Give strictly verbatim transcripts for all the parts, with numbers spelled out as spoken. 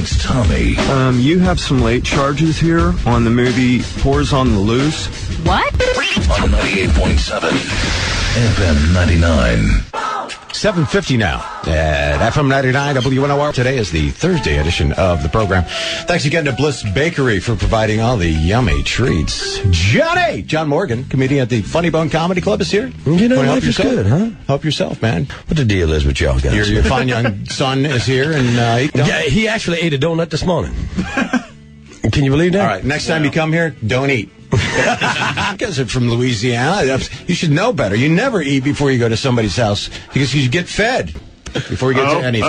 It's Tommy. Um, you have some late charges here on the movie Whores on the Loose. What? On ninety-eight point seven F M ninety-nine. seven fifty now at F M ninety-nine W N O R. Today is the Thursday edition of the program. Thanks again to Bliss Bakery for providing all the yummy treats. Johnny! John Morgan, comedian at the Funny Bone Comedy Club, is here. You know, Wanna life is good, huh? Help yourself, man. What the deal is with y'all guys? Your, your fine young son is here, and uh, he, yeah, he actually ate a donut this morning. Can you believe that? All right, next time you come here, don't eat. You guys are from Louisiana. You should know better. You never eat before you go to somebody's house because you get fed before you get oh, to anything.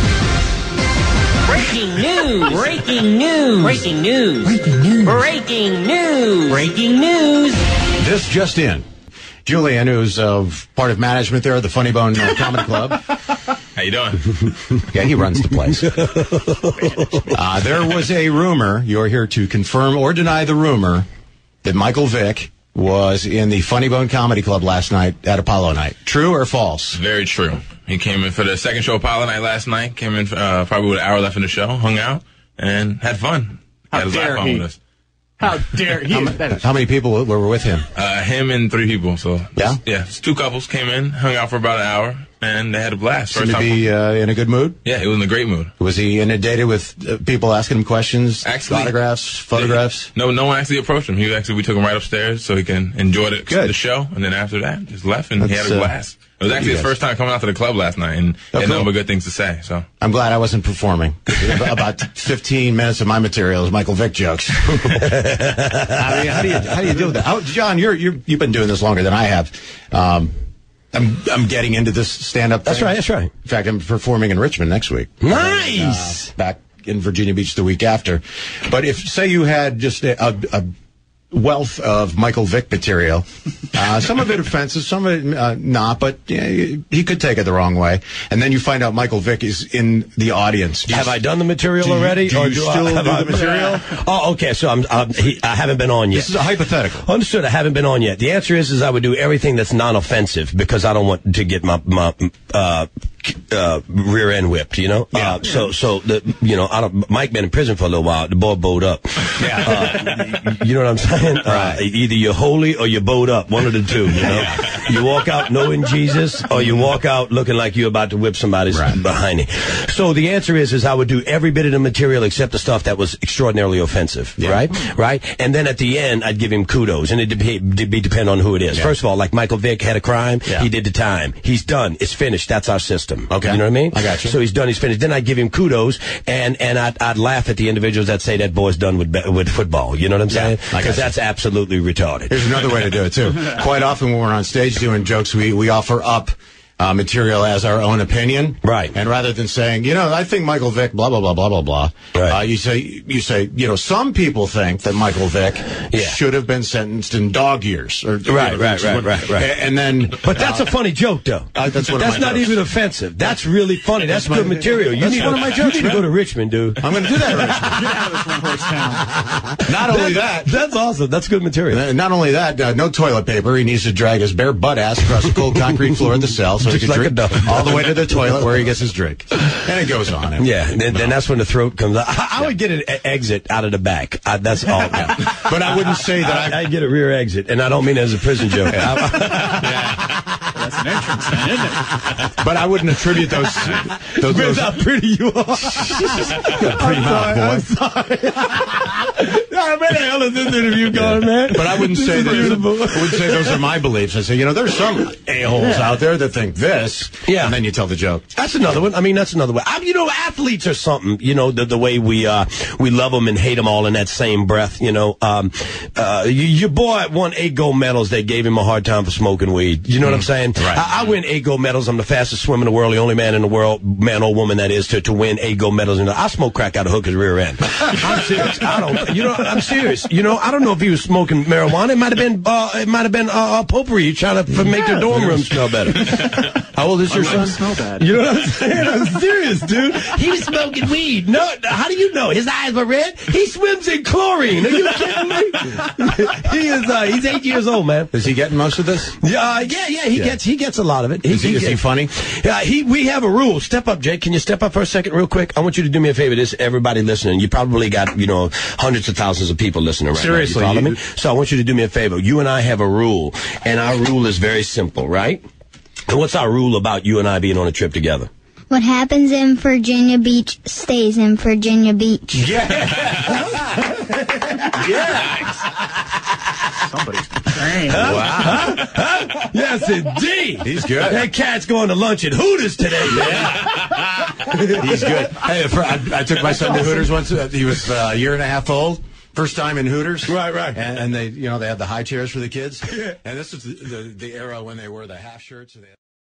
Uh-oh. Breaking news! Breaking news! Breaking news! Breaking news! Breaking news! Breaking news! This just in. Julian, who's uh, part of management there at the Funny Bone uh, Comedy Club. How you doing? Yeah, he runs the place. Uh, there was a rumor. You're here to confirm or deny the rumor that Michael Vick was in the Funny Bone Comedy Club last night at Apollo Night. True or false? Very true. He came in for the second show Apollo Night last night. Came in uh, probably with an hour left in the show, hung out, and had fun. How had his dare iPhone he? with us. How dare he? How, ma- how many people were with him? Uh, him and three people. So Yeah? yeah. Two couples came in, hung out for about an hour, and they had a blast. Seemed First to time. be uh, in a good mood? Yeah, he was in a great mood. Was he inundated with uh, people asking him questions, Actually- autographs, photographs? No, no one actually approached him. He actually we took him right upstairs so he can enjoy the, Good. the show, and then after that, just left and he That's, had a uh, blast. It was actually you his guys. first time coming out to the club last night, and Oh, he had cool. nothing but good things to say. So I'm glad I wasn't performing. About fifteen minutes of my material is Michael Vick jokes. I mean, how do you how do you deal with that? How, John, you're, you're you've been doing this longer than I have. Um, I'm I'm getting into this stand up. That's right, that's right. In fact, I'm performing in Richmond next week. Nice! Uh, back in Virginia Beach the week after. But if say you had just a, a, a wealth of Michael Vick material, uh, some of it offensive, some of it uh, not, but yeah, he could take it the wrong way. And then you find out Michael Vick is in the audience. Do you- Have I done the material do you- already? do or you do still I, have do I- the material? Oh, okay. So I'm, I'm he, I haven't been on yet. This is a hypothetical. Understood. I haven't been on yet. The answer is, is I would do everything that's non-offensive because I don't want to get my my uh, uh, rear end whipped. You know. Yeah. Uh, so so the you know I don't. Mike been in prison for a little while. The boy bowed up. Yeah. Uh, you know what I'm saying? Right. Uh, either you're holy or you're bowed up. One of the two. You know. You walk out knowing Jesus, or you walk out looking like you're about to whip somebody's Right. behind you. So the answer is, is I would do every bit of the material except the stuff that was extraordinarily offensive, Yeah. right? Right? And then at the end, I'd give him kudos, and it'd be, it'd be depend on who it is. Yeah. First of all, like Michael Vick had a crime, Yeah. he did the time. He's done. It's finished. That's our system. Okay. You know what I mean? I got you. So he's done. He's finished. Then I'd give him kudos, and, and I'd, I'd laugh at the individuals that say that boy's done with be- with football. You know what I'm Yeah, saying? I got Because you. that's absolutely retarded. Here's another way to do it, too. Quite often when we're on stage doing jokes, we, we offer up uh, material as our own opinion. Right. And rather than saying, you know, I think Michael Vick, blah, blah, blah, blah, blah, blah, Right. uh, you say, you say, you know, some people think that Michael Vick Yeah. should have been sentenced in dog years. Or, you Right, know, right, right, right, right. And then... But that's a funny joke, though. Uh, that's one of That's my not jokes. even offensive. That's really funny. That's, That's good my- material. You that's need one to, of my jokes, You need to man. go to Richmond, dude. I'm going to do that, Rich. Get out of this one horse town. Not only that... That's awesome. That's good material. Uh, Not only that, uh, no toilet paper. He needs to drag his bare butt ass across the cold concrete floor of the cell so he Just can like a drink dog. all the way to the toilet where he gets his drink. And it goes on. Yeah, then, then that's when the throat comes out. I, I would get an e- exit out of the back. I, that's all. But I wouldn't say that I, I... I get a rear exit, and I don't mean it as a prison joke. That's an entrance, then, isn't it? But I wouldn't attribute those... those, Depends those how pretty you are. pretty mouth, boy. Where the hell is this interview going, man? But I wouldn't This say is that. beautiful. I wouldn't say those are my beliefs. I say, you know, there's some a-holes out there that think this, Yeah. and then you tell the joke. That's another one. I mean, that's another way. I, you know, athletes are something. You know, the the way we uh we love them and hate them all in that same breath. You know, um, uh, you, your boy won eight gold medals. They gave him a hard time for smoking weed. You know what I'm saying? Right. I, I win eight gold medals. I'm the fastest swimmer in the world, the only man in the world, man or woman that is, to to win eight gold medals. And I smoke crack out of hooker's rear end. I'm serious. I don't. You know, I'm serious. You know, I don't know if he was smoking marijuana. It might have been. Uh, it might have been uh, potpourri trying to f- make the dorm room smell better. How old is your Why would I son? smell bad? You know what I'm saying? I'm serious, dude. He's smoking weed. No, how do you know? His eyes were red. He swims in chlorine. Are you kidding me? he is. Uh, he's eight years old, man. Is he getting most of this? Yeah, uh, yeah, yeah. He Yeah. gets. He gets a lot of it. He, Is he, is he gets- funny? Yeah, he. We have a rule. Step up, Jake. Can you step up for a second, real quick? I want you to do me a favor. This everybody listening. You probably got you know hundreds of thousands of people listening right Seriously, now. You follow you- me? So I want you to do me a favor. You and I have a rule, and our rule is very simple, right? And what's our rule about you and I being on a trip together? What happens in Virginia Beach stays in Virginia Beach. Yeah. Somebody's dang. Wow. Yes, indeed. He's good. That cat's going to lunch at Hooters today, man. He's good. Hey, for, I, I took my son to Hooters once. Uh, he was uh, a year and a half old. First time in Hooters. Right, right. And, and they, you know, they had the high chairs for the kids. And this was the, the, the era when they wore the half shirts. And they had